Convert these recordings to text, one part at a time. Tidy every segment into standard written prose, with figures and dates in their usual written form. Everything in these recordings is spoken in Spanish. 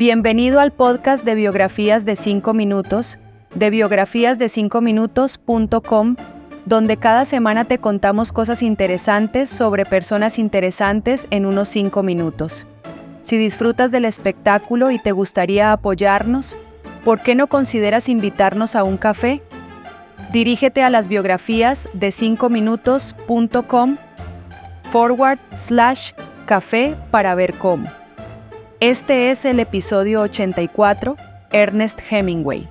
Bienvenido al podcast de biografías de 5 minutos, de biografiasde5minutos.com, donde cada semana te contamos cosas interesantes sobre personas interesantes en unos 5 minutos. Si disfrutas del espectáculo y te gustaría apoyarnos, ¿por qué no consideras invitarnos a un café? Dirígete a las biografías de 5minutos.com/café para ver cómo. Este es el episodio 84, Ernest Hemingway.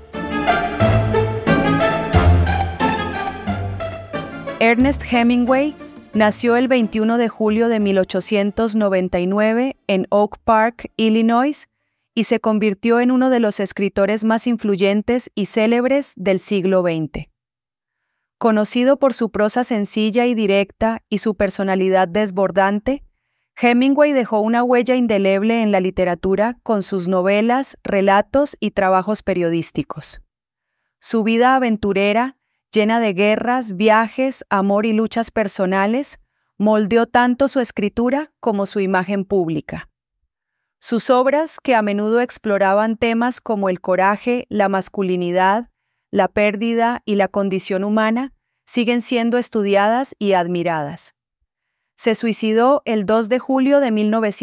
Ernest Hemingway nació el 21 de julio de 1899 en Oak Park, Illinois, y se convirtió en uno de los escritores más influyentes y célebres del siglo XX. Conocido por su prosa sencilla y directa y su personalidad desbordante, Hemingway dejó una huella indeleble en la literatura con sus novelas, relatos y trabajos periodísticos. Su vida aventurera, llena de guerras, viajes, amor y luchas personales, moldeó tanto su escritura como su imagen pública. Sus obras, que a menudo exploraban temas como el coraje, la masculinidad, la pérdida y la condición humana, siguen siendo estudiadas y admiradas. Se suicidó el 2 de julio de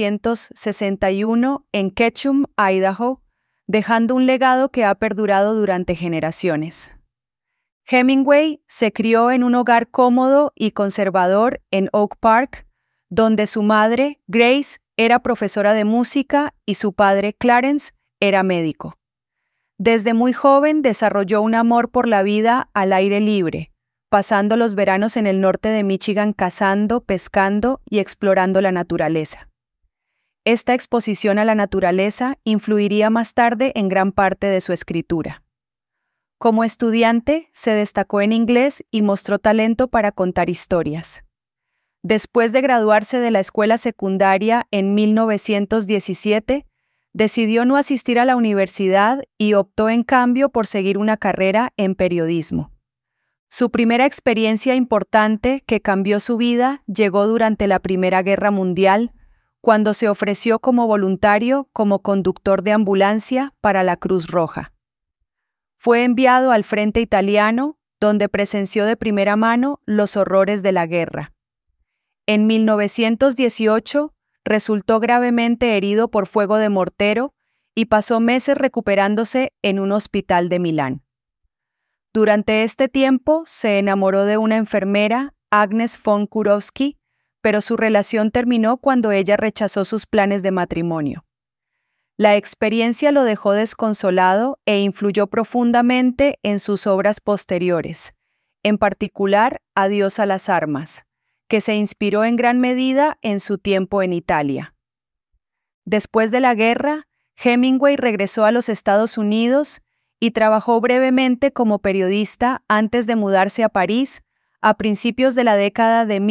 1961 en Ketchum, Idaho, dejando un legado que ha perdurado durante generaciones. Hemingway se crió en un hogar cómodo y conservador en Oak Park, donde su madre, Grace, era profesora de música y su padre, Clarence, era médico. Desde muy joven desarrolló un amor por la vida al aire libre, pasando los veranos en el norte de Michigan cazando, pescando y explorando la naturaleza. Esta exposición a la naturaleza influiría más tarde en gran parte de su escritura. Como estudiante, se destacó en inglés y mostró talento para contar historias. Después de graduarse de la escuela secundaria en 1917, decidió no asistir a la universidad y optó en cambio por seguir una carrera en periodismo. Su primera experiencia importante que cambió su vida llegó durante la Primera Guerra Mundial, cuando se ofreció como voluntario como conductor de ambulancia para la Cruz Roja. Fue enviado al frente italiano, donde presenció de primera mano los horrores de la guerra. En 1918 resultó gravemente herido por fuego de mortero y pasó meses recuperándose en un hospital de Milán. Durante este tiempo se enamoró de una enfermera, Agnes von Kurowski, pero su relación terminó cuando ella rechazó sus planes de matrimonio. La experiencia lo dejó desconsolado e influyó profundamente en sus obras posteriores, en particular Adiós a las armas, que se inspiró en gran medida en su tiempo en Italia. Después de la guerra, Hemingway regresó a los Estados Unidos y trabajó brevemente como periodista antes de mudarse a París a principios de la década de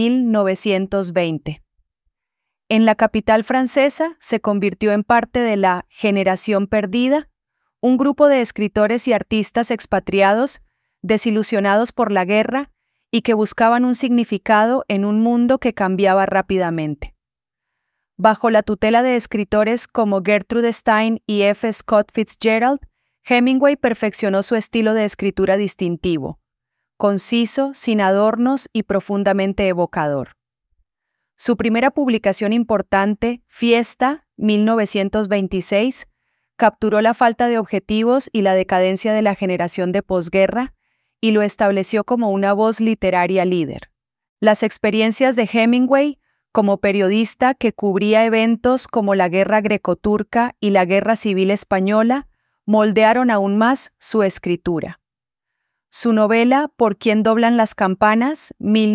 1920. En la capital francesa se convirtió en parte de la Generación Perdida, un grupo de escritores y artistas expatriados, desilusionados por la guerra y que buscaban un significado en un mundo que cambiaba rápidamente. Bajo la tutela de escritores como Gertrude Stein y F. Scott Fitzgerald, Hemingway perfeccionó su estilo de escritura distintivo, conciso, sin adornos y profundamente evocador. Su primera publicación importante, Fiesta, 1926, capturó la falta de objetivos y la decadencia de la generación de posguerra y lo estableció como una voz literaria líder. Las experiencias de Hemingway como periodista que cubría eventos como la Guerra Grecoturca y la Guerra Civil Española moldearon aún más su escritura. Su novela Por quién doblan las campanas,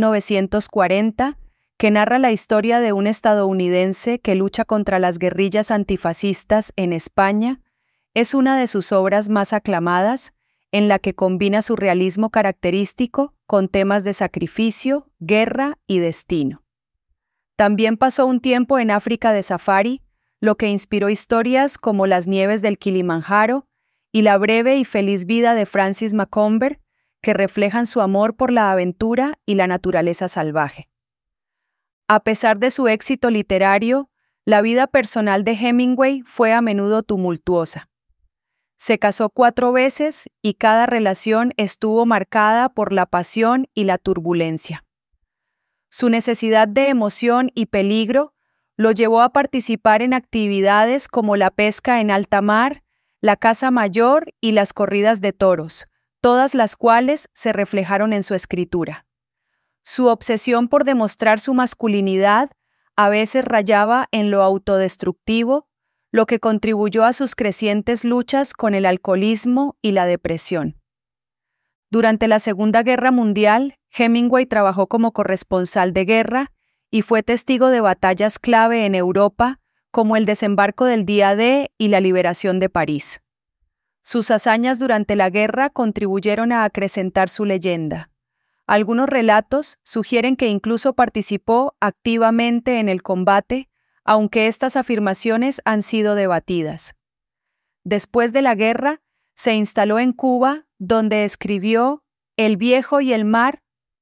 1940, que narra la historia de un estadounidense que lucha contra las guerrillas antifascistas en España, es una de sus obras más aclamadas, en la que combina su realismo característico con temas de sacrificio, guerra y destino. También pasó un tiempo en África de safari, lo que inspiró historias como Las nieves del Kilimanjaro y La breve y feliz vida de Francis Macomber, que reflejan su amor por la aventura y la naturaleza salvaje. A pesar de su éxito literario, La vida personal de Hemingway fue a menudo tumultuosa. Se casó 4 veces y cada relación estuvo marcada por la pasión y la turbulencia. Su necesidad de emoción y peligro lo llevó a participar en actividades como la pesca en alta mar, la caza mayor y las corridas de toros, todas las cuales se reflejaron en su escritura. Su obsesión por demostrar su masculinidad a veces rayaba en lo autodestructivo, lo que contribuyó a sus crecientes luchas con el alcoholismo y la depresión. Durante la Segunda Guerra Mundial, Hemingway trabajó como corresponsal de guerra y fue testigo de batallas clave en Europa, como el desembarco del Día D y la liberación de París. Sus hazañas durante la guerra contribuyeron a acrecentar su leyenda. Algunos relatos sugieren que incluso participó activamente en el combate, aunque estas afirmaciones han sido debatidas. Después de la guerra, se instaló en Cuba, donde escribió El viejo y el mar,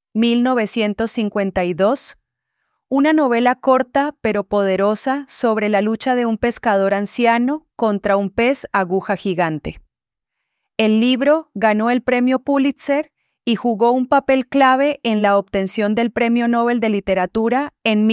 1952, una novela corta pero poderosa sobre la lucha de un pescador anciano contra un pez aguja gigante. El libro ganó el premio Pulitzer y jugó un papel clave en la obtención del Premio Nobel de Literatura en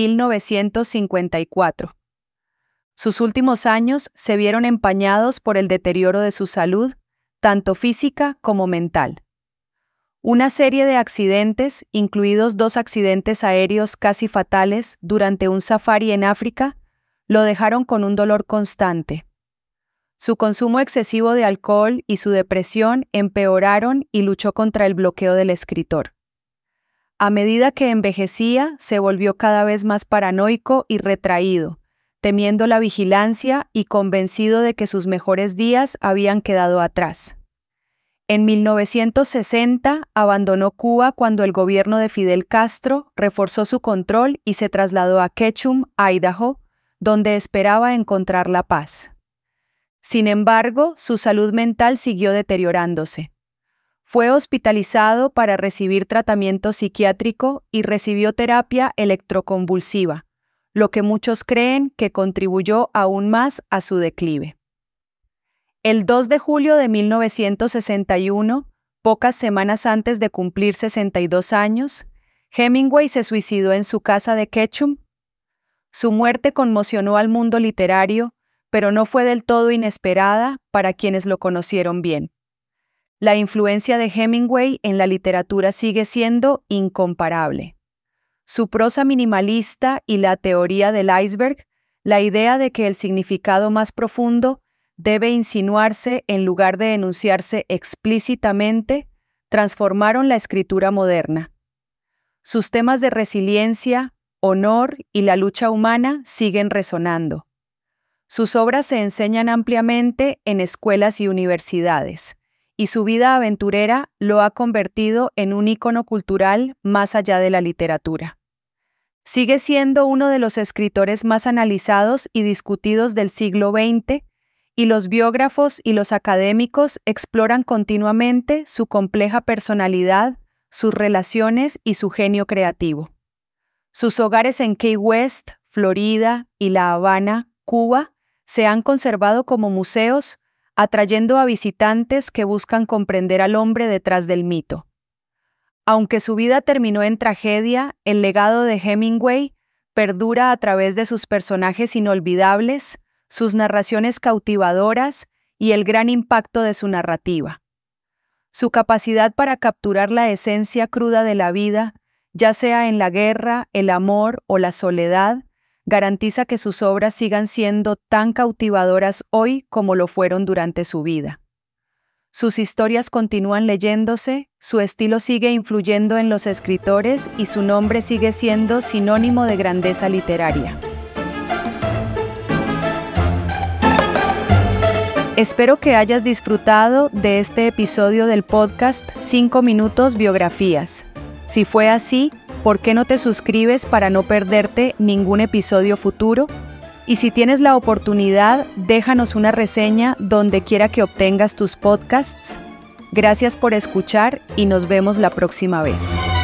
1954. Sus últimos años se vieron empañados por el deterioro de su salud, tanto física como mental. Una serie de accidentes, incluidos 2 accidentes aéreos casi fatales durante un safari en África, lo dejaron con un dolor constante. Su consumo excesivo de alcohol y su depresión empeoraron y luchó contra el bloqueo del escritor. A medida que envejecía, se volvió cada vez más paranoico y retraído, temiendo la vigilancia y convencido de que sus mejores días habían quedado atrás. En 1960 abandonó Cuba cuando el gobierno de Fidel Castro reforzó su control y se trasladó a Ketchum, Idaho, donde esperaba encontrar la paz. Sin embargo, su salud mental siguió deteriorándose. Fue hospitalizado para recibir tratamiento psiquiátrico y recibió terapia electroconvulsiva, lo que muchos creen que contribuyó aún más a su declive. El 2 de julio de 1961, pocas semanas antes de cumplir 62 años, Hemingway se suicidó en su casa de Ketchum. Su muerte conmocionó al mundo literario, pero no fue del todo inesperada para quienes lo conocieron bien. La influencia de Hemingway en la literatura sigue siendo incomparable. Su prosa minimalista y la teoría del iceberg, la idea de que el significado más profundo debe insinuarse en lugar de enunciarse explícitamente, transformaron la escritura moderna. Sus temas de resiliencia, honor y la lucha humana siguen resonando. Sus obras se enseñan ampliamente en escuelas y universidades, y su vida aventurera lo ha convertido en un ícono cultural más allá de la literatura. Sigue siendo uno de los escritores más analizados y discutidos del siglo XX, y los biógrafos y los académicos exploran continuamente su compleja personalidad, sus relaciones y su genio creativo. Sus hogares en Key West, Florida y La Habana, Cuba, se han conservado como museos, atrayendo a visitantes que buscan comprender al hombre detrás del mito. Aunque su vida terminó en tragedia, el legado de Hemingway perdura a través de sus personajes inolvidables, sus narraciones cautivadoras y el gran impacto de su narrativa. Su capacidad para capturar la esencia cruda de la vida, ya sea en la guerra, el amor o la soledad, garantiza que sus obras sigan siendo tan cautivadoras hoy como lo fueron durante su vida. Sus historias continúan leyéndose, su estilo sigue influyendo en los escritores y su nombre sigue siendo sinónimo de grandeza literaria. Espero que hayas disfrutado de este episodio del podcast 5 Minutos Biografías. Si fue así, ¿por qué no te suscribes para no perderte ningún episodio futuro? Y si tienes la oportunidad, déjanos una reseña donde quiera que obtengas tus podcasts. Gracias por escuchar y nos vemos la próxima vez.